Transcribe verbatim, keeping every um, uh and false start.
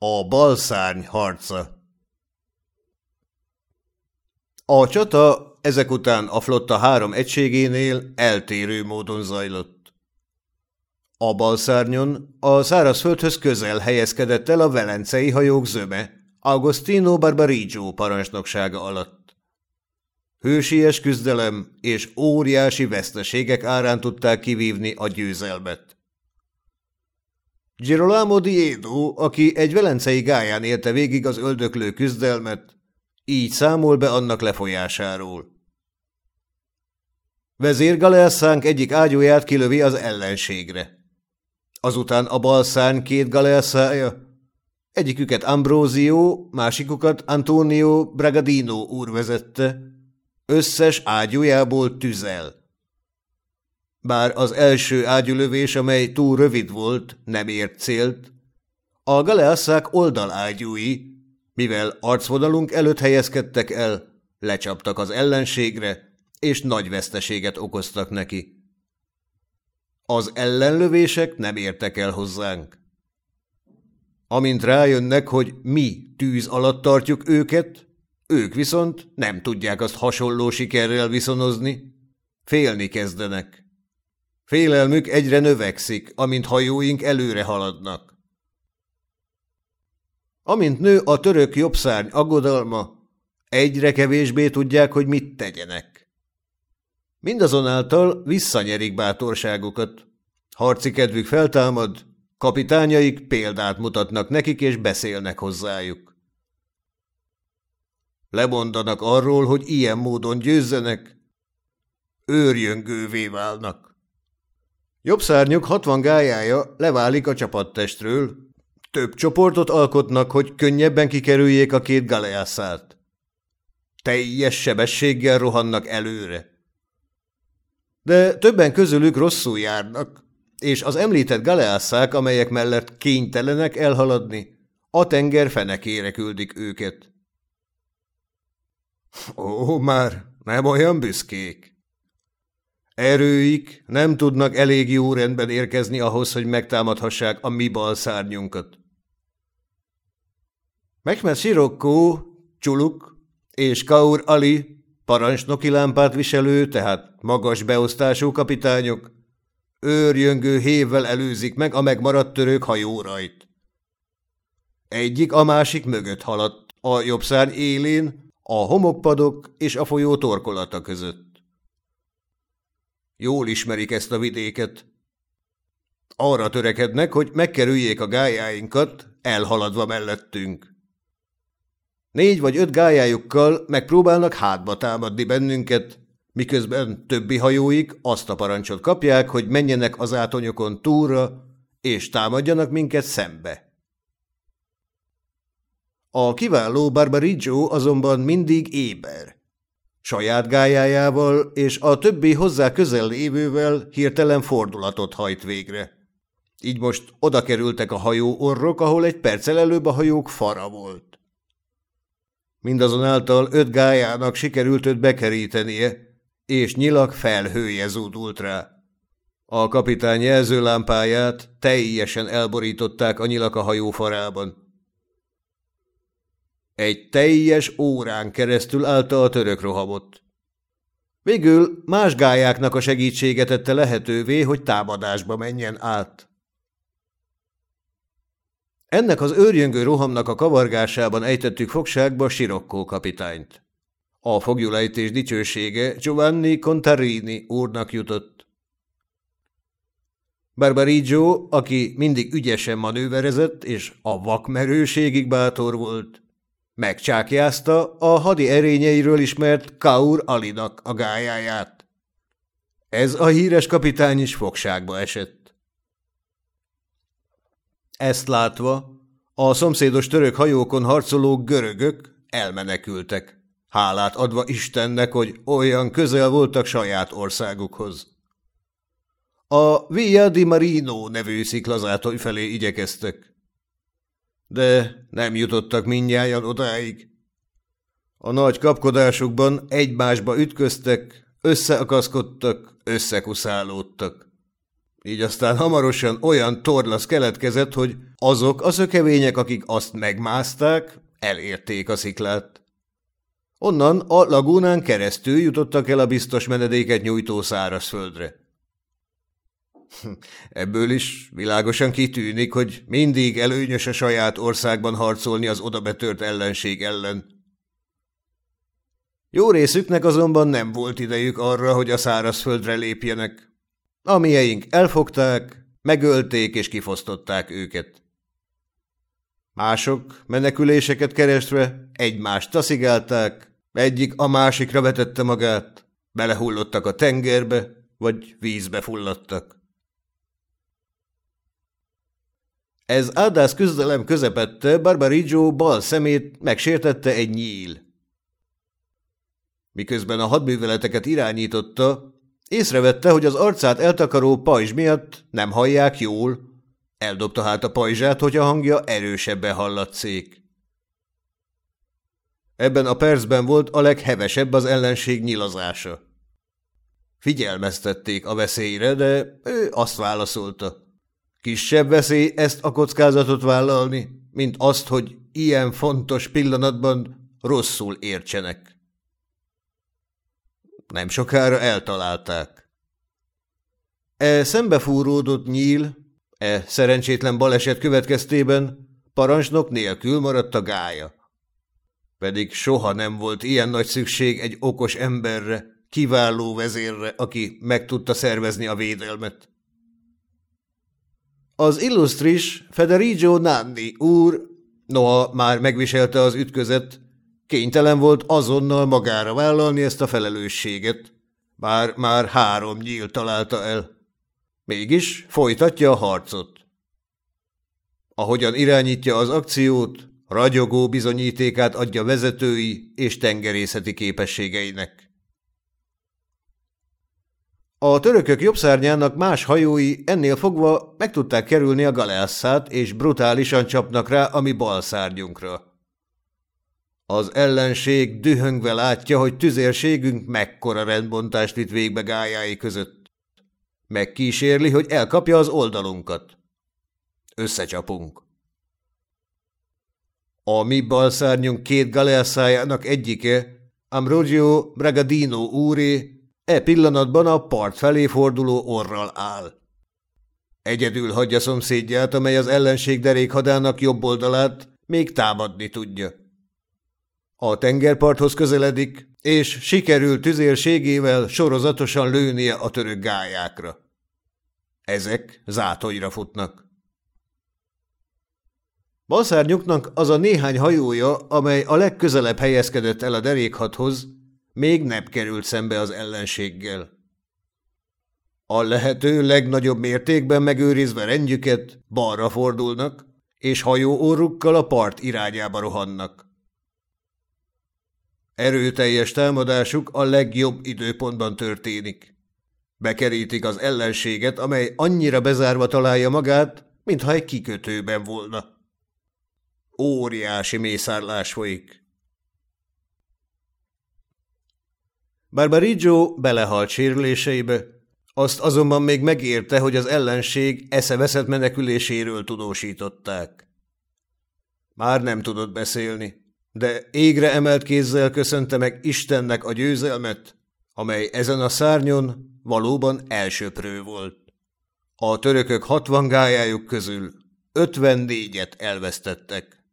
A balszárny harca. A csata ezek után a flotta három egységénél eltérő módon zajlott. A balszárnyon a szárazföldhöz közel helyezkedett el a velencei hajók zöme, Agostino Barbarigo parancsnoksága alatt. Hősies küzdelem és óriási veszteségek árán tudták kivívni a győzelmet. Girolamo Diedo, aki egy velencei gályán élte végig az öldöklő küzdelmet, így számol be annak lefolyásáról. Vezér Galeasszánk egyik ágyúját kilövi az ellenségre. Azután a balszárny két galeasszája, egyiküket Ambrosio, másikukat Antonio Bragadino úr vezette, összes ágyújából tüzel. Bár az első ágyúlövés, amely túl rövid volt, nem ért célt, a galeasszák oldalágyúi, mivel arcvonalunk előtt helyezkedtek el, lecsaptak az ellenségre, és nagy veszteséget okoztak neki. Az ellenlövések nem értek el hozzánk. Amint rájönnek, hogy mi tűz alatt tartjuk őket, ők viszont nem tudják azt hasonló sikerrel viszonozni, félni kezdenek. Félelmük egyre növekszik, amint hajóink előre haladnak. Amint nő a török jobbszárny aggodalma, egyre kevésbé tudják, hogy mit tegyenek. Mindazonáltal visszanyerik bátorságukat. Harci kedvük feltámad, kapitányaik példát mutatnak nekik és beszélnek hozzájuk. Lemondanak arról, hogy ilyen módon győzzenek, őrjöngővé válnak. Jobbszárnyuk hatvan gályája leválik a csapattestről, több csoportot alkotnak, hogy könnyebben kikerüljék a két galeasszát. Teljes sebességgel rohannak előre. De többen közülük rosszul járnak, és az említett galeasszák, amelyek mellett kénytelenek elhaladni, a tenger fenekére küldik őket. Ó, már nem olyan büszkék. Erőik nem tudnak elég jó rendben érkezni ahhoz, hogy megtámadhassák a mi balszárnyunkat. Mehmed Sirocco, Csuluk és Kaur Ali, parancsnoki lámpát viselő, tehát magas beosztású kapitányok, őrjöngő hévvel előzik meg a megmaradt török hajórajt. Egyik a másik mögött haladt, a jobb szárny élén, a homokpadok és a folyó torkolata között. Jól ismerik ezt a vidéket. Arra törekednek, hogy megkerüljék a gályáinkat, elhaladva mellettünk. Négy vagy öt gályájukkal megpróbálnak hátba támadni bennünket, miközben többi hajóik azt a parancsot kapják, hogy menjenek az átonyokon túlra, és támadjanak minket szembe. A kiváló Barbarigo azonban mindig éber. Saját gályájával és a többi hozzá közel lévővel hirtelen fordulatot hajt végre. Így most oda kerültek a hajó orrok, ahol egy perccel előbb a hajók fara volt. Mindazonáltal öt gályának sikerült őt bekerítenie, és nyilak felhője zúdult rá. A kapitány jelzőlámpáját teljesen elborították a nyilak a hajó farában. Egy teljes órán keresztül állta a török rohamot. Végül más gályáknak a segítsége tette lehetővé, hogy támadásba menjen át. Ennek az őrjöngő rohamnak a kavargásában ejtettük fogságba Sirocco kapitányt. A foglyulejtés dicsősége Giovanni Contarini úrnak jutott. Barbarigo, aki mindig ügyesen manőverezett és a vakmerőségig bátor volt, megcsákjázta a hadi erényeiről ismert Kaur Alinak a gályáját. Ez a híres kapitány is fogságba esett. Ezt látva a szomszédos török hajókon harcoló görögök elmenekültek, hálát adva Istennek, hogy olyan közel voltak saját országukhoz. A Via di Marino nevű sziklazátony felé igyekeztek. De nem jutottak mindnyájan odáig. A nagy kapkodásukban egymásba ütköztek, összeakaszkodtak, összekuszálódtak. Így aztán hamarosan olyan torlasz keletkezett, hogy azok a szökevények, akik azt megmászták, elérték a sziklát. Onnan a lagúnán keresztül jutottak el a biztos menedéket nyújtó szárazföldre. Ebből is világosan kitűnik, hogy mindig előnyös a saját országban harcolni az odabetört ellenség ellen. Jó részüknek azonban nem volt idejük arra, hogy a szárazföldre lépjenek. A mieink elfogták, megölték és kifosztották őket. Mások meneküléseket keresve egymást taszigálták, egyik a másikra vetette magát, belehullottak a tengerbe, vagy vízbe fulladtak. Ez áldász küzdelem közepette Barbarigo bal szemét megsértette egy nyíl. Miközben a hadműveleteket irányította, észrevette, hogy az arcát eltakaró pajzs miatt nem hallják jól, eldobta hát a pajzsát, hogy a hangja erősebben hallatszék. Ebben a percben volt a leghevesebb az ellenség nyilazása. Figyelmeztették a veszélyre, de ő azt válaszolta. Kisebb veszély ezt a kockázatot vállalni, mint azt, hogy ilyen fontos pillanatban rosszul értsenek. Nem sokára eltalálták. E szembefúródott nyíl, e szerencsétlen baleset következtében parancsnok nélkül maradt a gálya. Pedig soha nem volt ilyen nagy szükség egy okos emberre, kiváló vezérre, aki meg tudta szervezni a védelmet. Az illusztris Federigo Nanni úr, noha már megviselte az ütközet, kénytelen volt azonnal magára vállalni ezt a felelősséget, bár már három nyíl találta el. Mégis folytatja a harcot. Ahogyan irányítja az akciót, ragyogó bizonyítékát adja vezetői és tengerészeti képességeinek. A törökök jobbszárnyának más hajói ennél fogva meg tudták kerülni a galeasszát, és brutálisan csapnak rá a mi bal szárnyunkra. Az ellenség dühöngve látja, hogy tüzérségünk mekkora rendbontást vitt végbe gályái között. Megkísérli, hogy elkapja az oldalunkat. Összecsapunk. A mi balszárnyunk két galeasszájának egyike, Ambrogio Bragadino úré, e pillanatban a part felé forduló orral áll. Egyedül hagyja szomszédját, amely az ellenség derékhadának jobb oldalát még támadni tudja. A tengerparthoz közeledik, és sikerül tüzérségével sorozatosan lőnie a török gályákra. Ezek zátonyra futnak. Balszárnyuknak az a néhány hajója, amely a legközelebb helyezkedett el a derékhadhoz, még nem került szembe az ellenséggel. A lehető legnagyobb mértékben megőrizve rendjüket balra fordulnak, és hajóorrukkal a part irányába rohannak. Erőteljes támadásuk a legjobb időpontban történik. Bekerítik az ellenséget, amely annyira bezárva találja magát, mintha egy kikötőben volna. Óriási mészárlás folyik. Barbarigo belehalt sérüléseibe, azt azonban még megérte, hogy az ellenség eszeveszett meneküléséről tudósították. Már nem tudott beszélni, de égre emelt kézzel köszönte meg Istennek a győzelmet, amely ezen a szárnyon valóban elsöprő volt. A törökök hatvan gályájuk közül ötvennégyet elvesztettek.